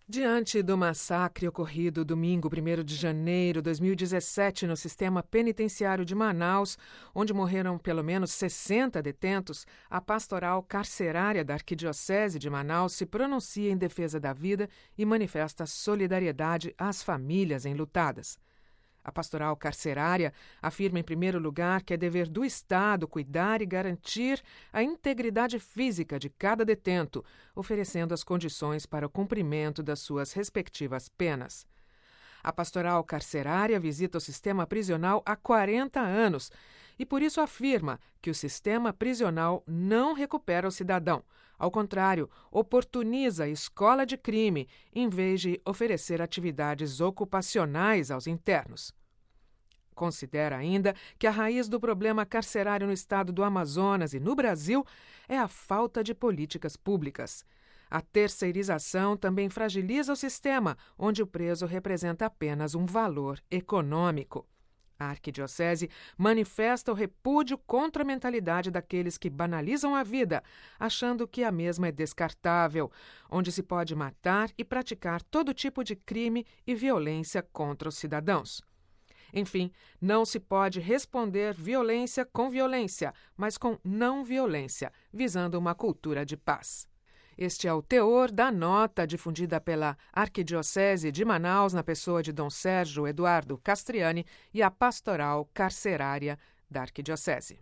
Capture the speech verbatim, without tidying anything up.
Diante do massacre ocorrido domingo, primeiro de janeiro de dois mil e dezessete, no sistema penitenciário de Manaus, onde morreram pelo menos sessenta detentos, a pastoral carcerária da Arquidiocese de Manaus se pronuncia em defesa da vida e manifesta solidariedade às famílias enlutadas. A pastoral carcerária afirma, em primeiro lugar, que é dever do Estado cuidar e garantir a integridade física de cada detento, oferecendo as condições para o cumprimento das suas respectivas penas. A pastoral carcerária visita o sistema prisional há quarenta anos e, por isso, afirma que o sistema prisional não recupera o cidadão. Ao contrário, oportuniza a escola de crime, em vez de oferecer atividades ocupacionais aos internos. Considera ainda que a raiz do problema carcerário no estado do Amazonas e no Brasil é a falta de políticas públicas. A terceirização também fragiliza o sistema, onde o preso representa apenas um valor econômico. A Arquidiocese manifesta o repúdio contra a mentalidade daqueles que banalizam a vida, achando que a mesma é descartável, onde se pode matar e praticar todo tipo de crime e violência contra os cidadãos. Enfim, não se pode responder violência com violência, mas com não violência, visando uma cultura de paz. Este é o teor da nota difundida pela Arquidiocese de Manaus, na pessoa de Dom Sérgio Eduardo Castriani, e a pastoral carcerária da Arquidiocese.